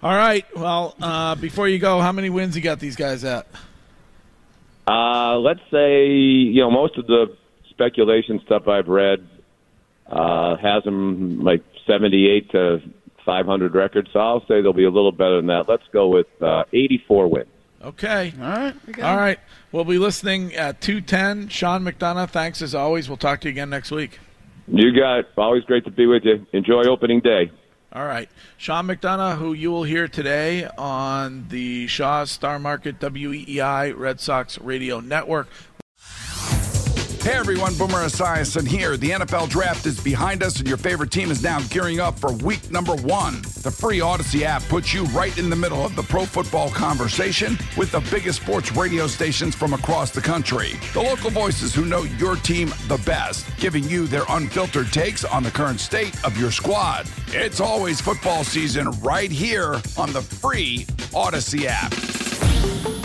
All right. Well, before you go, how many wins you got these guys at? Let's say, most of the speculation stuff I've read has them like 78 to 500 records, so I'll say they'll be a little better than that. Let's go with 84 wins. Okay. All right. All right. We'll be listening at 2:10. Sean McDonough, thanks as always. We'll talk to you again next week. You got it. Always great to be with you. Enjoy opening day. All right. Sean McDonough, who you will hear today on the Shaw's Star Market WEEI Red Sox Radio Network. Hey everyone, Boomer Esiason here. The NFL Draft is behind us and your favorite team is now gearing up for week number 1. The free Odyssey app puts you right in the middle of the pro football conversation with the biggest sports radio stations from across the country. The local voices who know your team the best, giving you their unfiltered takes on the current state of your squad. It's always football season right here on the free Odyssey app.